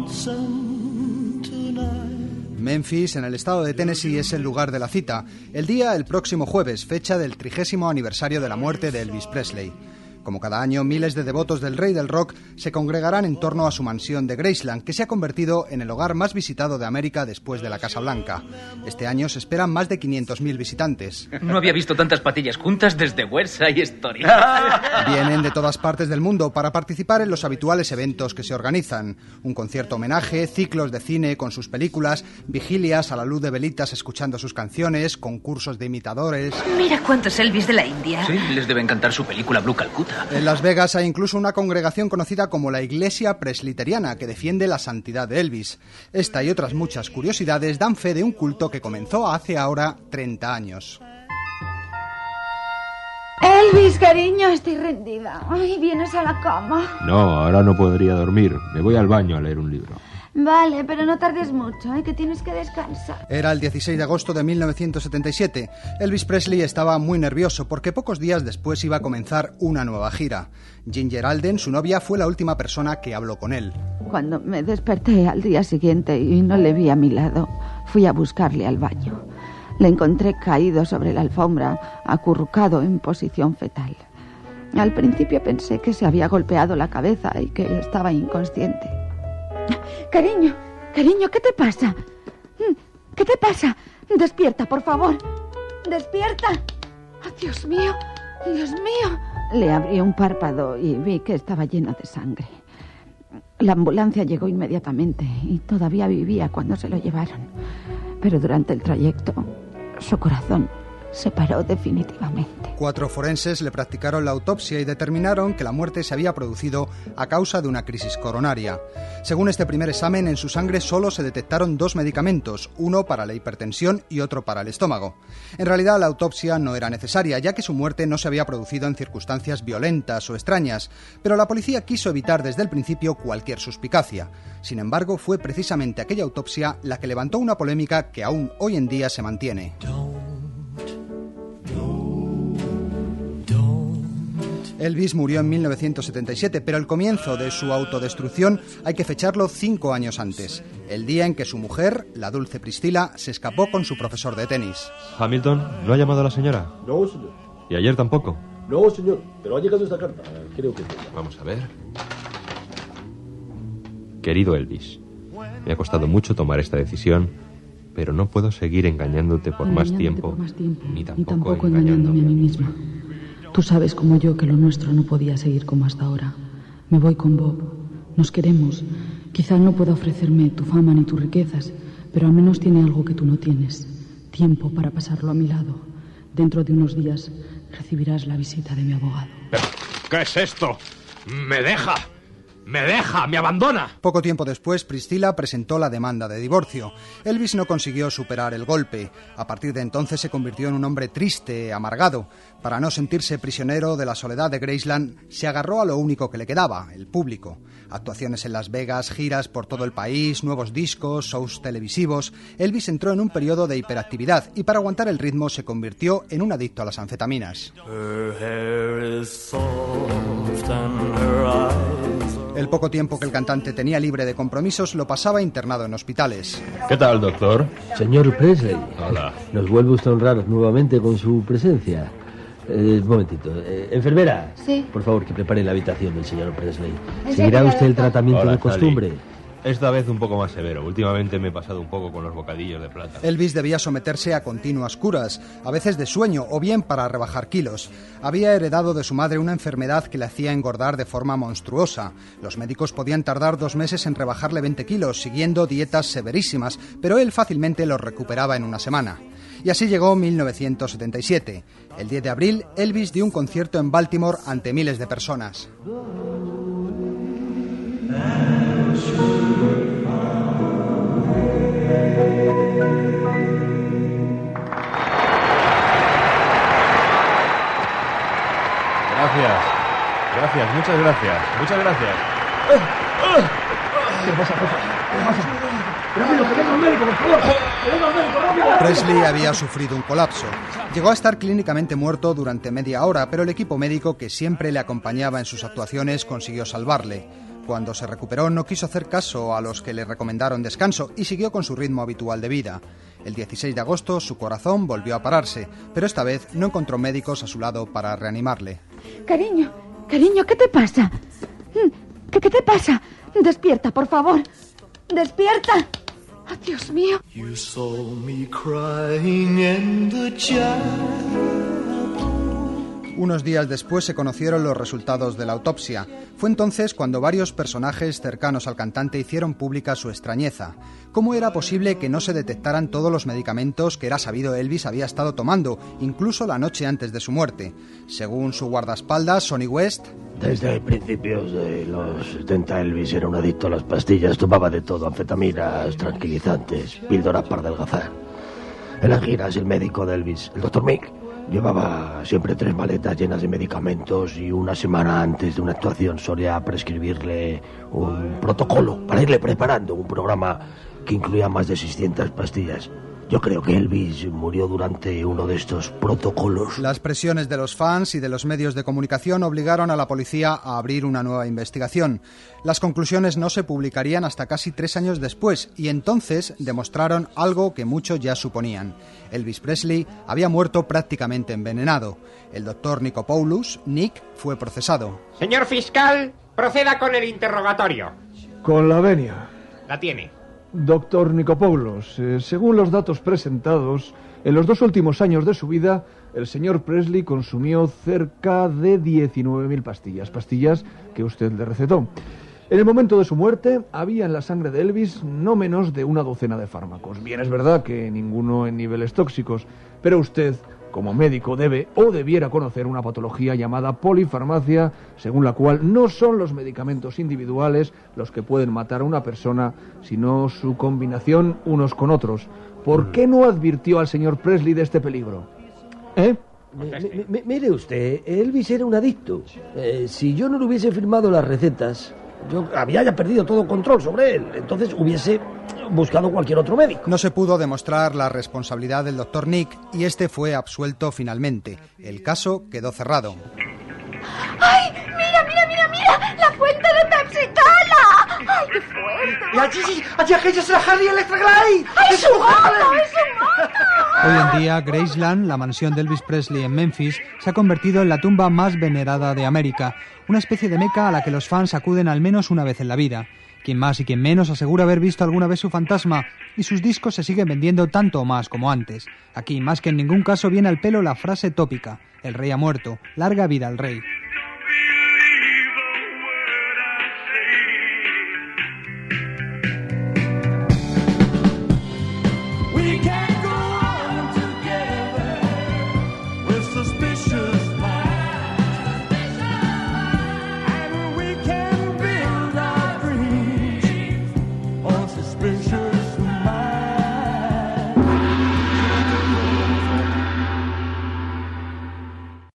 Memphis, en el estado de Tennessee, es el lugar de la cita. El día, el próximo jueves, fecha del 30º aniversario de la muerte de Elvis Presley. Como cada año, miles de devotos del rey del rock se congregarán en torno a su mansión de Graceland, que se ha convertido en el hogar más visitado de América después de la Casa Blanca. Este año se esperan más de 500.000 visitantes. No había visto tantas patillas juntas desde West Side Story. Vienen de todas partes del mundo para participar en los habituales eventos que se organizan. Un concierto homenaje, ciclos de cine con sus películas, vigilias a la luz de velitas escuchando sus canciones, concursos de imitadores... Mira cuántos Elvis de la India. Sí, les debe encantar su película Blue Calcuta. En Las Vegas hay incluso una congregación conocida como la Iglesia Presbiteriana que defiende la santidad de Elvis. Esta y otras muchas curiosidades dan fe de un culto que comenzó hace ahora 30 años. Elvis, cariño, estoy rendida. Ay, ¿vienes a la cama? No, ahora no podría dormir. Me voy al baño a leer un libro. Vale, pero no tardes mucho, que tienes que descansar. Era el 16 de agosto de 1977. Elvis Presley estaba muy nervioso porque pocos días después iba a comenzar una nueva gira. Ginger Alden, su novia, fue la última persona que habló con él. Cuando me desperté al día siguiente y no le vi a mi lado, fui a buscarle al baño. Le encontré caído sobre la alfombra, acurrucado en posición fetal. Al principio pensé que se había golpeado la cabeza y que estaba inconsciente. Cariño, ¿qué te pasa? ¿Qué te pasa? Despierta, por favor. ¡Despierta! ¡Oh, Dios mío! ¡Dios mío! Le abrí un párpado y vi que estaba lleno de sangre. La ambulancia llegó inmediatamente y todavía vivía cuando se lo llevaron. Pero durante el trayecto, su corazón se paró definitivamente. 4 forenses le practicaron la autopsia y determinaron que la muerte se había producido a causa de una crisis coronaria. Según este primer examen, en su sangre solo se detectaron 2 medicamentos, uno para la hipertensión y otro para el estómago. En realidad, la autopsia no era necesaria, ya que su muerte no se había producido en circunstancias violentas o extrañas, pero la policía quiso evitar desde el principio cualquier suspicacia. Sin embargo, fue precisamente aquella autopsia la que levantó una polémica que aún hoy en día se mantiene. Elvis murió en 1977, pero el comienzo de su autodestrucción hay que fecharlo 5 años antes, el día en que su mujer, la dulce Priscilla, se escapó con su profesor de tenis. Hamilton, ¿no ha llamado a la señora? No, señor. ¿Y ayer tampoco? No, señor, pero ha llegado esta carta. Creo que... Vamos a ver. Querido Elvis, me ha costado mucho tomar esta decisión, pero no puedo seguir engañándote por más tiempo, ni tampoco engañándome a mí misma. Tú sabes como yo que lo nuestro no podía seguir como hasta ahora. Me voy con Bob. Nos queremos. Quizá no pueda ofrecerme tu fama ni tus riquezas, pero al menos tiene algo que tú no tienes. Tiempo para pasarlo a mi lado. Dentro de unos días recibirás la visita de mi abogado. ¿Qué es esto? ¡Me deja! ¡Me abandona! Poco tiempo después, Priscilla presentó la demanda de divorcio. Elvis no consiguió superar el golpe. A partir de entonces se convirtió en un hombre triste, amargado. Para no sentirse prisionero de la soledad de Graceland, se agarró a lo único que le quedaba, el público. Actuaciones en Las Vegas, giras por todo el país, nuevos discos, shows televisivos. Elvis entró en un periodo de hiperactividad y para aguantar el ritmo se convirtió en un adicto a las anfetaminas. El poco tiempo que el cantante tenía libre de compromisos lo pasaba internado en hospitales. ¿Qué tal, doctor? Señor Presley. Hola. Nos vuelve usted a honrar nuevamente con su presencia. Un momentito. Enfermera. Sí. Por favor, que prepare la habitación del señor Presley. ¿Seguirá usted el tratamiento de costumbre? Esta vez un poco más severo. Últimamente me he pasado un poco con los bocadillos de plata. Elvis debía someterse a continuas curas, a veces de sueño o bien para rebajar kilos. Había heredado de su madre una enfermedad que le hacía engordar de forma monstruosa. Los médicos podían tardar 2 meses en rebajarle 20 kilos, siguiendo dietas severísimas, pero él fácilmente los recuperaba en una semana. Y así llegó 1977. El 10 de abril, Elvis dio un concierto en Baltimore ante miles de personas. Gracias, muchas gracias. ¿Qué pasa? ¡Rápido, que venga el médico, por favor! ¡Que venga el médico, rápido! Presley había sufrido un colapso. Llegó a estar clínicamente muerto durante media hora, pero el equipo médico que siempre le acompañaba en sus actuaciones consiguió salvarle. cuando se recuperó no quiso hacer caso a los que le recomendaron descanso y siguió con su ritmo habitual de vida. El 16 de agosto su corazón volvió a pararse, pero esta vez no encontró médicos a su lado para reanimarle. Cariño, ¿qué te pasa? ¿Qué te pasa? Despierta, por favor. ¡Despierta! ¡Oh, Dios mío! You saw me crying in the Unos días después se conocieron los resultados de la autopsia. Fue entonces cuando varios personajes cercanos al cantante hicieron pública su extrañeza. ¿Cómo era posible que no se detectaran todos los medicamentos que era sabido Elvis había estado tomando, incluso la noche antes de su muerte? Según su guardaespaldas, Sonny West... Desde principios de los 70 Elvis era un adicto a las pastillas, tomaba de todo, anfetaminas, tranquilizantes, píldoras para adelgazar. En las giras el médico de Elvis, el Dr. Mick, llevaba siempre 3 maletas llenas de medicamentos y una semana antes de una actuación solía prescribirle un protocolo para irle preparando un programa que incluía más de 600 pastillas. Yo creo que Elvis murió durante uno de estos protocolos. Las presiones de los fans y de los medios de comunicación obligaron a la policía a abrir una nueva investigación. Las conclusiones no se publicarían hasta casi 3 años después y entonces demostraron algo que muchos ya suponían. Elvis Presley había muerto prácticamente envenenado. El doctor Nikopoulos, Nick, fue procesado. Señor fiscal, proceda con el interrogatorio. Con la venia. La tiene. Doctor Nikopoulos, según los datos presentados, en los 2 últimos años de su vida, el señor Presley consumió cerca de 19.000 pastillas, pastillas que usted le recetó. En el momento de su muerte, había en la sangre de Elvis no menos de una docena de fármacos. Bien, es verdad que ninguno en niveles tóxicos, pero usted, como médico, debe o debiera conocer una patología llamada polifarmacia, según la cual no son los medicamentos individuales los que pueden matar a una persona, sino su combinación unos con otros. ¿Por qué no advirtió al señor Presley de este peligro? Mire usted, Elvis era un adicto. Si yo no le hubiese firmado las recetas, yo había ya perdido todo control sobre él. Entonces hubiese buscado cualquier otro médico. No se pudo demostrar la responsabilidad del doctor Nick y este fue absuelto finalmente. El caso quedó cerrado. ¡Ay! ¡Mira! ¡La fuente de Pepsi-Cola! ¡Ay, qué fuerte! ¡Y allí aquella es la Harry Electra Glide! ¡Es un moto! Hoy en día, Graceland, la mansión de Elvis Presley en Memphis, se ha convertido en la tumba más venerada de América, una especie de meca a la que los fans acuden al menos una vez en la vida. Quien más y quien menos asegura haber visto alguna vez su fantasma, y sus discos se siguen vendiendo tanto o más como antes. Aquí, más que en ningún caso, viene al pelo la frase tópica: el rey ha muerto, larga vida al rey.